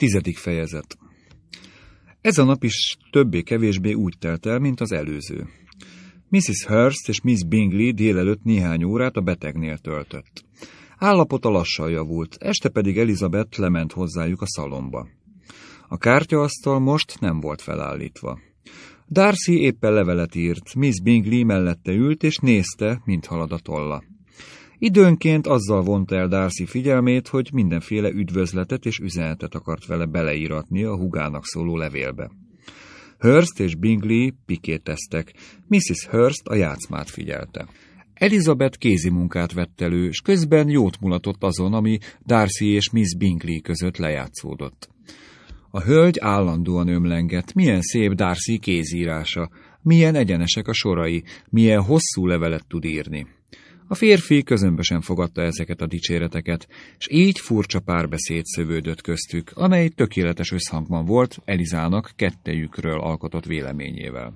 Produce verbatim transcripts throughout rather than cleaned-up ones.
Tizedik fejezet. Ez a nap is többé-kevésbé úgy telt el, mint az előző. missziz Hurst és Miss Bingley délelőtt néhány órát a betegnél töltött. Állapota lassan javult, este pedig Elizabeth lement hozzájuk a szalomba. A kártyaasztal most nem volt felállítva. Darcy éppen levelet írt, Miss Bingley mellette ült és nézte, mint halad a tolla. Időnként azzal vonta el Darcy figyelmét, hogy mindenféle üdvözletet és üzenetet akart vele beleíratni a húgának szóló levélbe. Hurst és Bingley pikéteztek, missziz Hurst a játszmát figyelte. Elizabeth kézimunkát vett elő, s közben jót mulatott azon, ami Darcy és Miss Bingley között lejátszódott. A hölgy állandóan ömlengett, milyen szép Darcy kézírása, milyen egyenesek a sorai, milyen hosszú levelet tud írni. A férfi közömbösen fogadta ezeket a dicséreteket, és így furcsa párbeszéd szövődött köztük, amely tökéletes összhangban volt Elizának kettejükről alkotott véleményével.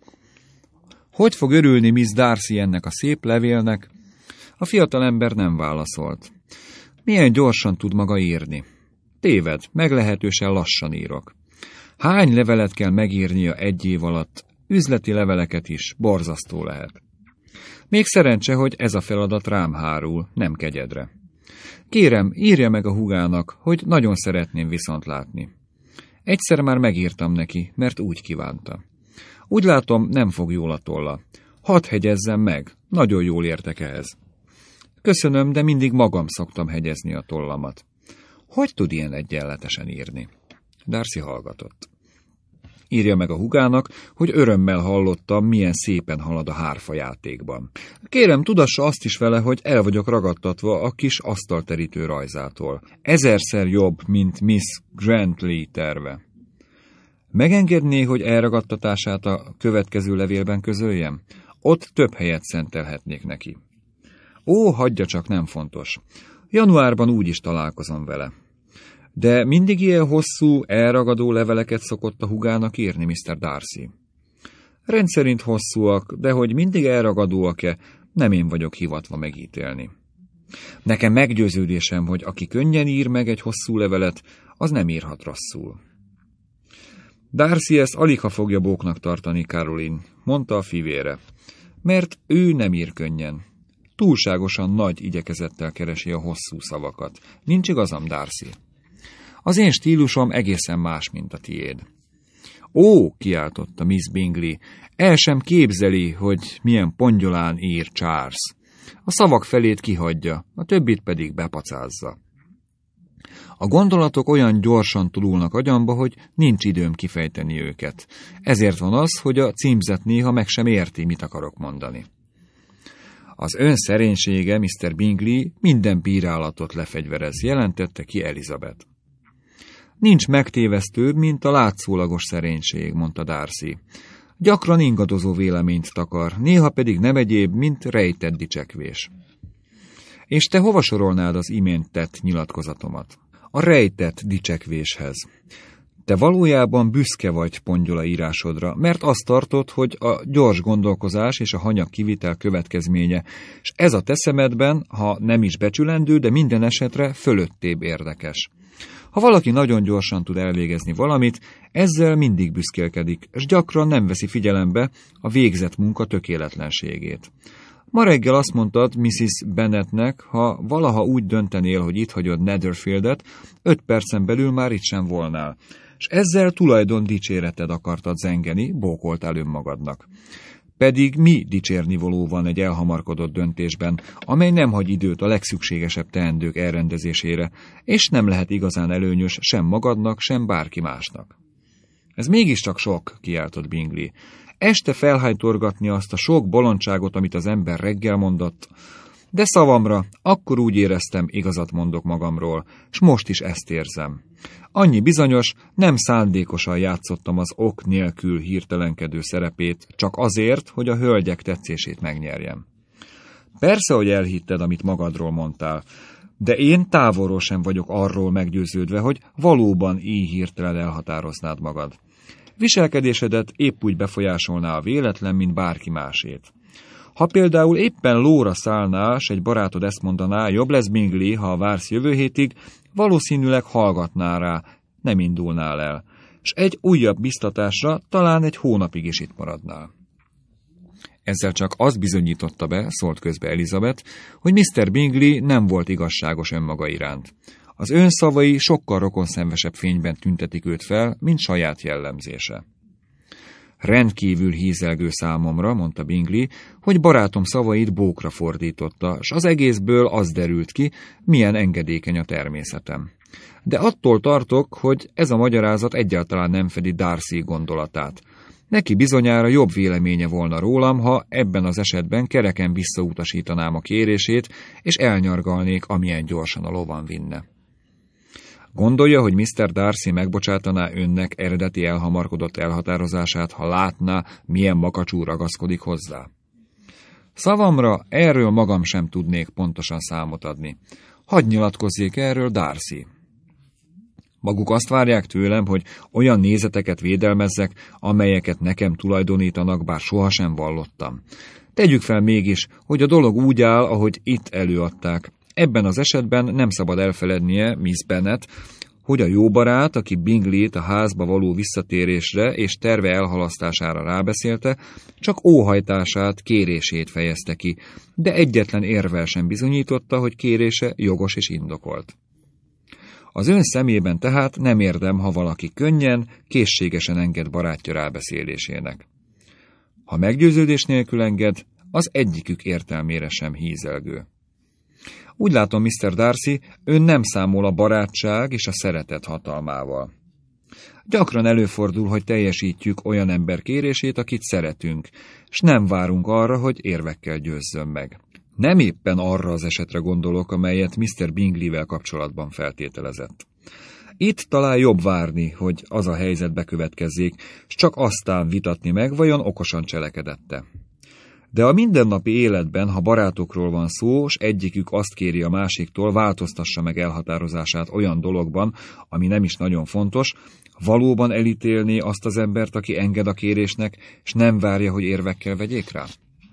Hogy fog örülni Miss Darcy ennek a szép levélnek? A fiatalember nem válaszolt. Milyen gyorsan tud maga írni? Téved, meglehetősen lassan írok. Hány levelet kell megírnia egy év alatt? Üzleti leveleket is, borzasztó lehet. Még szerencse, hogy ez a feladat rám hárul, nem kegyedre. Kérem, írja meg a húgának, hogy nagyon szeretném viszont látni. Egyszer már megírtam neki, mert úgy kívánta. Úgy látom, nem fog jól a tolla. Hadd hegyezzem meg, nagyon jól értek ehhez. Köszönöm, de mindig magam szoktam hegyezni a tollamat. Hogy tud ilyen egyenletesen írni? Darcy hallgatott. Írja meg a húgának, hogy örömmel hallottam, milyen szépen halad a hárfa játékban. Kérem, tudassa azt is vele, hogy el vagyok ragadtatva a kis asztalterítő rajzától. Ezerszer jobb, mint Miss Grantley terve. Megengedné, hogy elragadtatását a következő levélben közöljem? Ott több helyet szentelhetnék neki. Ó, hagyja csak, nem fontos. Januárban úgy is találkozom vele. De mindig ilyen hosszú, elragadó leveleket szokott a húgának írni, miszter Darcy. Rendszerint hosszúak, de hogy mindig elragadóak-e, nem én vagyok hivatva megítélni. Nekem meggyőződésem, hogy aki könnyen ír meg egy hosszú levelet, az nem írhat rosszul. Darcy ezt aligha fogja bóknak tartani, Caroline, mondta a fivére, mert ő nem ír könnyen. Túlságosan nagy igyekezettel keresi a hosszú szavakat. Nincs igazam, Darcy? Az én stílusom egészen más, mint a tiéd. Ó, kiáltotta Miss Bingley, el sem képzeli, hogy milyen pongyolán ír Charles. A szavak felét kihagyja, a többit pedig bepacázza. A gondolatok olyan gyorsan tululnak agyamba, hogy nincs időm kifejteni őket. Ezért van az, hogy a címzet néha meg sem érti, mit akarok mondani. Az ön szerénysége, miszter Bingley, minden bírálatot lefegyverez, jelentette ki Elizabeth. Nincs megtévesztőbb, mint a látszólagos szerénység, mondta Darcy. Gyakran ingadozó véleményt takar, néha pedig nem egyéb, mint rejtett dicsekvés. És te hova sorolnád az imént tett nyilatkozatomat? A rejtett dicsekvéshez. Te valójában büszke vagy pongyola írásodra, mert azt tartod, hogy a gyors gondolkozás és a hanyag kivitel következménye, és ez a te szemedben, ha nem is becsülendő, de minden esetre fölöttébb érdekes. Ha valaki nagyon gyorsan tud elvégezni valamit, ezzel mindig büszkélkedik, és gyakran nem veszi figyelembe a végzett munka tökéletlenségét. Ma reggel azt mondtad missziz Bennetnek, ha valaha úgy döntenél, hogy itt hagyod Netherfieldet, öt percen belül már itt sem volnál, és ezzel tulajdon dicséreted akartad zengeni, bókoltál önmagadnak. Pedig mi dicsérnivaló van egy elhamarkodott döntésben, amely nem hagy időt a legszükségesebb teendők elrendezésére, és nem lehet igazán előnyös sem magadnak, sem bárki másnak. Ez mégiscsak sok, kiáltott Bingley. Este felhájtorgatni azt a sok bolondságot, amit az ember reggel mondott, de szavamra, akkor úgy éreztem, igazat mondok magamról, s most is ezt érzem. Annyi bizonyos, nem szándékosan játszottam az ok nélkül hirtelenkedő szerepét, csak azért, hogy a hölgyek tetszését megnyerjem. Persze, hogy elhitted, amit magadról mondtál, de én távolról sem vagyok arról meggyőződve, hogy valóban így hirtelen elhatároznád magad. Viselkedésedet épp úgy befolyásolná a véletlen, mint bárki másét. Ha például éppen lóra szállnál, s egy barátod ezt mondaná, jobb lesz Bingley, ha vársz jövő hétig, valószínűleg hallgatná rá, nem indulnál el, s egy újabb biztatásra talán egy hónapig is itt maradnál. Ezzel csak azt bizonyította be, szólt közbe Elizabeth, hogy miszter Bingley nem volt igazságos önmaga iránt. Az ön szavai sokkal rokonszenvesebb fényben tüntetik őt fel, mint saját jellemzése. Rendkívül hízelgő számomra, mondta Bingley, hogy barátom szavait bókra fordította, s az egészből az derült ki, milyen engedékeny a természetem. De attól tartok, hogy ez a magyarázat egyáltalán nem fedi Darcy gondolatát. Neki bizonyára jobb véleménye volna rólam, ha ebben az esetben kereken visszautasítanám a kérését, és elnyargalnék, amilyen gyorsan a lovan vinne. Gondolja, hogy miszter Darcy megbocsátaná önnek eredeti elhamarkodott elhatározását, ha látná, milyen makacsú ragaszkodik hozzá? Szavamra erről magam sem tudnék pontosan számot adni. Hadd nyilatkozzék erről Darcy. Maguk azt várják tőlem, hogy olyan nézeteket védelmezzek, amelyeket nekem tulajdonítanak, bár sohasem vallottam. Tegyük fel mégis, hogy a dolog úgy áll, ahogy itt előadták. Ebben az esetben nem szabad elfelednie Miss Bennet, hogy a jó barát, aki Bingleyt a házba való visszatérésre és terve elhalasztására rábeszélte, csak óhajtását, kérését fejezte ki, de egyetlen érvel sem bizonyította, hogy kérése jogos és indokolt. Az ön szemében tehát nem érdem, ha valaki könnyen, készségesen enged barátja rábeszélésének. Ha meggyőződés nélkül enged, az egyikük értelmére sem hízelgő. Úgy látom, miszter Darcy, ön nem számol a barátság és a szeretet hatalmával. Gyakran előfordul, hogy teljesítjük olyan ember kérését, akit szeretünk, s nem várunk arra, hogy érvekkel győzzön meg. Nem éppen arra az esetre gondolok, amelyet miszter Bingleyvel kapcsolatban feltételezett. Itt talán jobb várni, hogy az a helyzet bekövetkezzék, s csak aztán vitatni meg, vajon okosan cselekedette. De a mindennapi életben, ha barátokról van szó, s egyikük azt kéri a másiktól, változtassa meg elhatározását olyan dologban, ami nem is nagyon fontos, valóban elítélné azt az embert, aki enged a kérésnek, s nem várja, hogy érvekkel vegyék rá?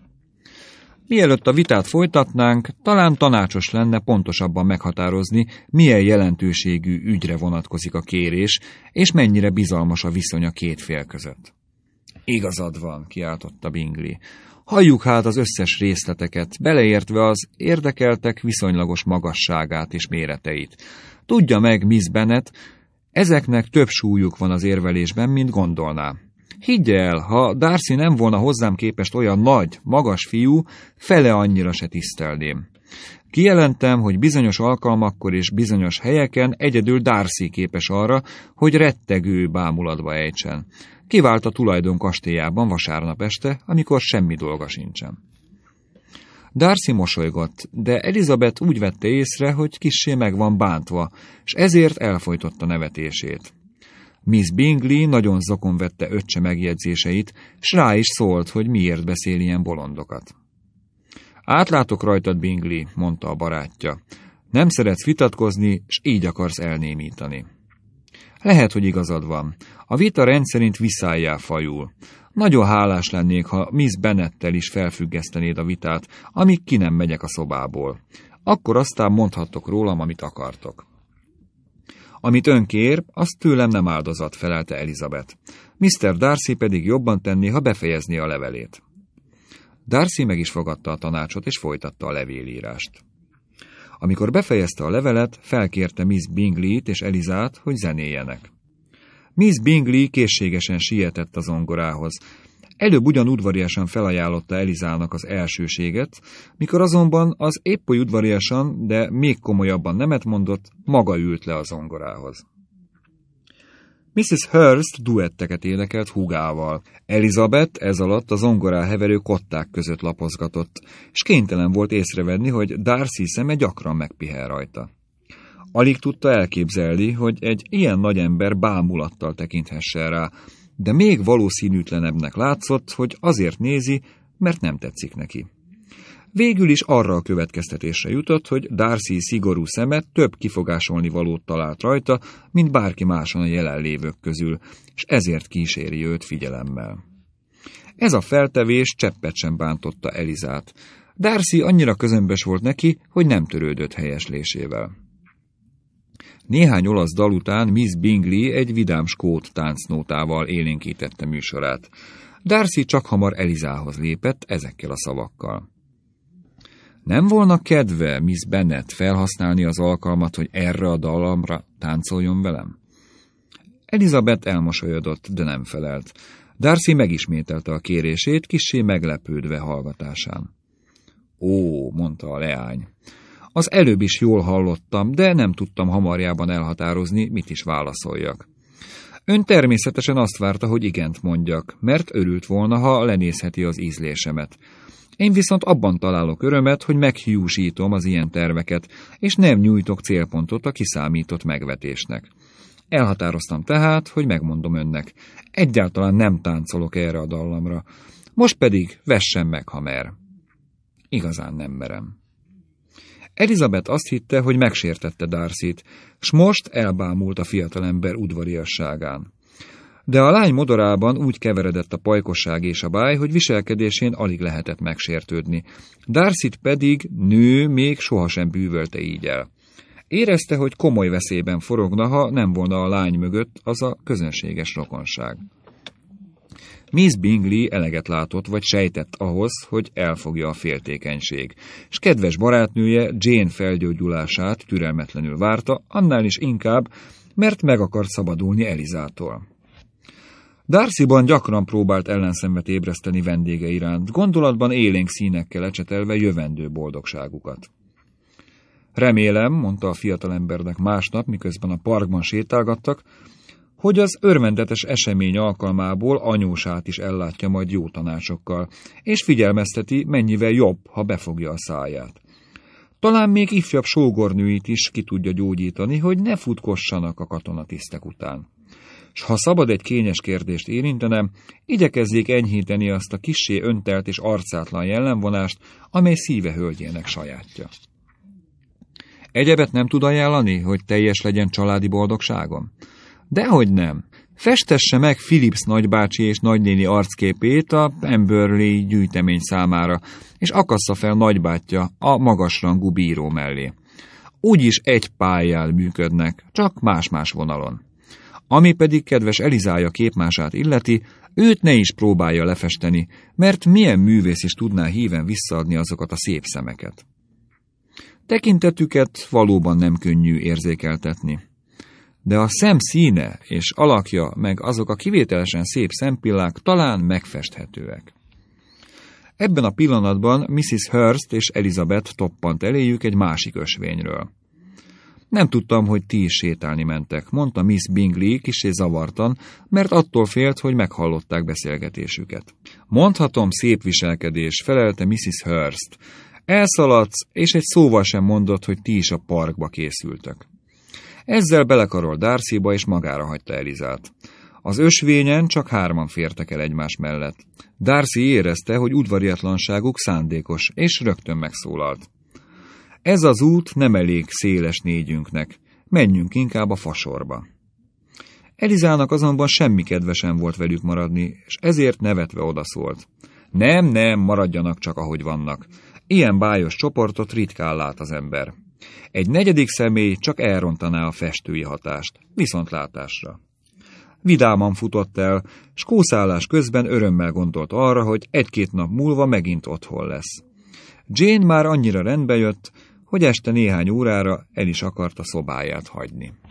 Mielőtt a vitát folytatnánk, talán tanácsos lenne pontosabban meghatározni, milyen jelentőségű ügyre vonatkozik a kérés, és mennyire bizalmas a viszony a két fél között. Igazad van, kiáltotta Bingley. Halljuk hát az összes részleteket, beleértve az érdekeltek viszonylagos magasságát és méreteit. Tudja meg, Miss Bennet, ezeknek több súlyuk van az érvelésben, mint gondolná. Higgy el, ha Darcy nem volna hozzám képest olyan nagy, magas fiú, fele annyira se tisztelném. Kijelentem, hogy bizonyos alkalmakkor és bizonyos helyeken egyedül Darcy képes arra, hogy rettegő bámulatba ejtsen. Kivált a tulajdon kastélyában vasárnap este, amikor semmi dolga sincsen. Darcy mosolygott, de Elizabeth úgy vette észre, hogy kissé meg van bántva, és ezért elfojtotta nevetését. Miss Bingley nagyon zokon vette öccse megjegyzéseit, s rá is szólt, hogy miért beszél ilyen bolondokat. Átlátok rajtad, Bingley, mondta a barátja. Nem szeretsz vitatkozni, s így akarsz elnémítani. Lehet, hogy igazad van. A vita rendszerint viszályá fajul. Nagyon hálás lennék, ha Miss Bennettel is felfüggesztenéd a vitát, amíg ki nem megyek a szobából. Akkor aztán mondhattok rólam, amit akartok. Amit ön kér, azt tőlem nem áldozat, felelte Elizabeth. miszter Darcy pedig jobban tenné, ha befejezné a levelét. Darcy meg is fogadta a tanácsot, és folytatta a levélírást. Amikor befejezte a levelet, felkérte Miss Bingleyt és Elizát, hogy zenéjenek. Miss Bingley készségesen sietett a zongorához. Előbb ugyan udvariasan felajánlotta Elizának az elsőséget, mikor azonban az épp oly udvariasan, de még komolyabban nemet mondott, maga ült le a zongorához. missziz Hurst duetteket énekelt húgával. Elizabeth ez alatt a zongorá heverő kották között lapozgatott, és kénytelen volt észrevenni, hogy Darcy szeme gyakran megpihen rajta. Alig tudta elképzelni, hogy egy ilyen nagy ember bámulattal tekinthessen rá, de még valószínűtlenebbnek látszott, hogy azért nézi, mert nem tetszik neki. Végül is arra a következtetésre jutott, hogy Darcy szigorú szeme több kifogásolni valót talált rajta, mint bárki máson a jelenlévők közül, és ezért kíséri őt figyelemmel. Ez a feltevés cseppet sem bántotta Elizát. Darcy annyira közömbös volt neki, hogy nem törődött helyeslésével. Néhány olasz dal után Miss Bingley egy vidám skót táncnótával élénkítette műsorát. Darcy csak hamar Elizához lépett ezekkel a szavakkal. Nem volna kedve Miss Bennet felhasználni az alkalmat, hogy erre a dallamra táncoljon velem? Elizabeth elmosolyodott, de nem felelt. Darcy megismételte a kérését, kissé meglepődve hallgatásán. Ó, mondta a leány. Az előbb is jól hallottam, de nem tudtam hamarjában elhatározni, mit is válaszoljak. Ön természetesen azt várta, hogy igent mondjak, mert örült volna, ha lenézheti az ízlésemet. Én viszont abban találok örömet, hogy meghiúsítom az ilyen terveket, és nem nyújtok célpontot a kiszámított megvetésnek. Elhatároztam tehát, hogy megmondom önnek. Egyáltalán nem táncolok erre a dallamra. Most pedig vessen meg, ha mer. Igazán nem merem. Elizabeth azt hitte, hogy megsértette Darcyt, s most elbámult a fiatalember udvariasságán. De a lány modorában úgy keveredett a pajkosság és a báj, hogy viselkedésén alig lehetett megsértődni. Darcyt pedig nő még sohasem bűvölte így el. Érezte, hogy komoly veszélyben forogna, ha nem volna a lány mögött az a közönséges rokonság. Miss Bingley eleget látott, vagy sejtett ahhoz, hogy elfogja a féltékenység, és kedves barátnője Jane felgyógyulását türelmetlenül várta, annál is inkább, mert meg akart szabadulni Elizától. Darcyban gyakran próbált ellenszenvet ébreszteni vendége iránt, gondolatban élénk színekkel ecsetelve jövendő boldogságukat. Remélem, mondta a fiatalembernek másnap, miközben a parkban sétálgattak, hogy az örvendetes esemény alkalmából anyósát is ellátja majd jó tanácsokkal, és figyelmezteti, mennyivel jobb, ha befogja a száját. Talán még ifjabb sógornőit is ki tudja gyógyítani, hogy ne futkossanak a katonatisztek után. S ha szabad egy kényes kérdést érintenem, igyekezzék enyhíteni azt a kissé öntelt és arcátlan jellemvonást, amely szíve hölgyének sajátja. Egyebet nem tud ajánlani, hogy teljes legyen családi boldogságom? Dehogy nem. Festesse meg Phillips nagybácsi és nagynéni arcképét a Pemberley gyűjtemény számára, és akassza fel nagybátyja a magasrangú bíró mellé. Úgyis egy pályán működnek, csak más-más vonalon. Ami pedig kedves Elizája képmását illeti, őt ne is próbálja lefesteni, mert milyen művész is tudná híven visszaadni azokat a szép szemeket. Tekintetüket valóban nem könnyű érzékeltetni. De a szem színe és alakja, meg azok a kivételesen szép szempillák talán megfesthetőek. Ebben a pillanatban missziz Hurst és Elizabeth toppant eléjük egy másik ösvényről. Nem tudtam, hogy ti is sétálni mentek, mondta Miss Bingley kissé zavartan, mert attól félt, hogy meghallották beszélgetésüket. Mondhatom, szép viselkedés, felelte missziz Hurst. Elszaladsz, és egy szóval sem mondott, hogy ti is a parkba készültek. Ezzel belekarolt Darcyba, és magára hagyta Elizát. Az ösvényen csak hárman fértek el egymás mellett. Darcy érezte, hogy udvariatlanságuk szándékos, és rögtön megszólalt. Ez az út nem elég széles négyünknek, menjünk inkább a fasorba. Elizának azonban semmi kedve sem volt velük maradni, és ezért nevetve odaszólt. Nem, nem, maradjanak csak, ahogy vannak. Ilyen bájos csoportot ritkán lát az ember. Egy negyedik személy csak elrontaná a festői hatást, viszontlátásra. Vidáman futott el, s kószálás közben örömmel gondolt arra, hogy egy-két nap múlva megint otthon lesz. Jane már annyira rendbe jött, hogy este néhány órára el is akarta szobáját hagyni.